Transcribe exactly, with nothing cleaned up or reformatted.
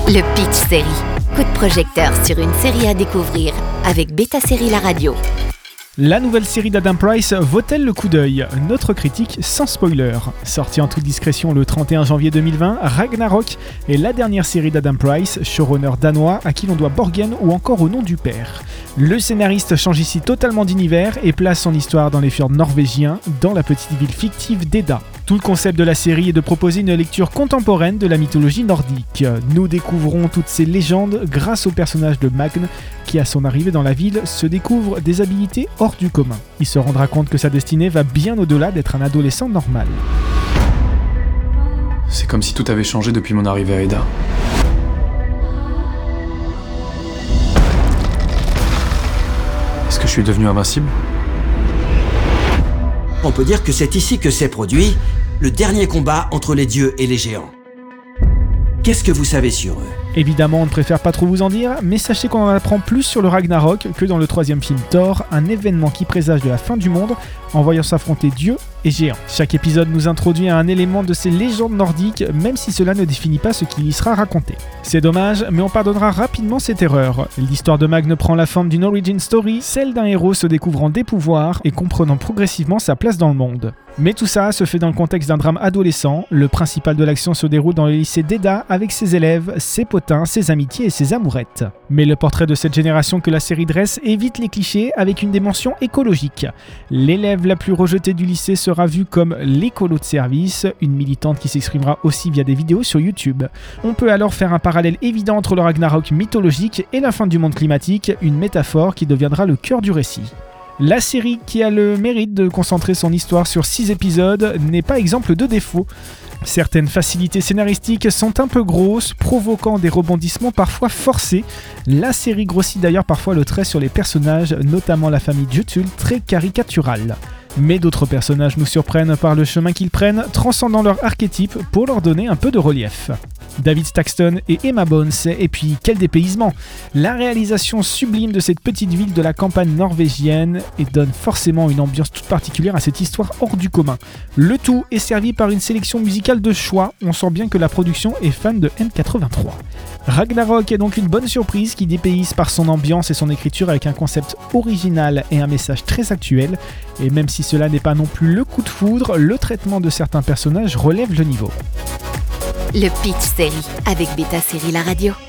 Le Pitch Série. Coup de projecteur sur une série à découvrir avec Beta Série La Radio. La nouvelle série d'Adam Price vaut-elle le coup d'œil ? Notre critique sans spoiler. Sortie en toute discrétion le trente et un janvier deux mille vingt, Ragnarok est la dernière série d'Adam Price, showrunner danois à qui l'on doit Borgen ou encore Au nom du père. Le scénariste change ici totalement d'univers et place son histoire dans les fjords norvégiens, dans la petite ville fictive d'Eda. Tout le concept de la série est de proposer une lecture contemporaine de la mythologie nordique. Nous découvrons toutes ces légendes grâce au personnage de Magne qui, à son arrivée dans la ville, se découvre des habilités hors du commun. Il se rendra compte que sa destinée va bien au-delà d'être un adolescent normal. C'est comme si tout avait changé depuis mon arrivée à Eda. Est-ce que je suis devenu invincible ? On peut dire que c'est ici que s'est produit le dernier combat entre les dieux et les géants. Qu'est-ce que vous savez sur eux ? Évidemment, on ne préfère pas trop vous en dire, mais sachez qu'on en apprend plus sur le Ragnarok que dans le troisième film Thor, un événement qui présage de la fin du monde en voyant s'affronter dieux et géants. Chaque épisode nous introduit à un élément de ces légendes nordiques, même si cela ne définit pas ce qui y sera raconté. C'est dommage, mais on pardonnera rapidement cette erreur. L'histoire de Magne prend la forme d'une origin story, celle d'un héros se découvrant des pouvoirs et comprenant progressivement sa place dans le monde. Mais tout ça se fait dans le contexte d'un drame adolescent. Le principal de l'action se déroule dans le lycée d'Eda avec ses élèves, ses potins, ses amitiés et ses amourettes. Mais le portrait de cette génération que la série dresse évite les clichés avec une dimension écologique. L'élève la plus rejetée du lycée sera vue comme l'écolo de service, une militante qui s'exprimera aussi via des vidéos sur YouTube. On peut alors faire un parallèle évident entre le Ragnarok mythologique et la fin du monde climatique, une métaphore qui deviendra le cœur du récit. La série, qui a le mérite de concentrer son histoire sur six épisodes, n'est pas exemple de défauts. Certaines facilités scénaristiques sont un peu grosses, provoquant des rebondissements parfois forcés. La série grossit d'ailleurs parfois le trait sur les personnages, notamment la famille Jutul, très caricaturale. Mais d'autres personnages nous surprennent par le chemin qu'ils prennent, transcendant leur archétype pour leur donner un peu de relief. David Stakston et Emma Bones, et puis quel dépaysement! La réalisation sublime de cette petite ville de la campagne norvégienne et donne forcément une ambiance toute particulière à cette histoire hors du commun. Le tout est servi par une sélection musicale de choix, on sent bien que la production est fan de M quatre-vingt-trois. Ragnarok est donc une bonne surprise qui dépayse par son ambiance et son écriture avec un concept original et un message très actuel, et même si cela n'est pas non plus le coup de foudre, le traitement de certains personnages relève le niveau. Le Pitch Série avec Beta Série La Radio.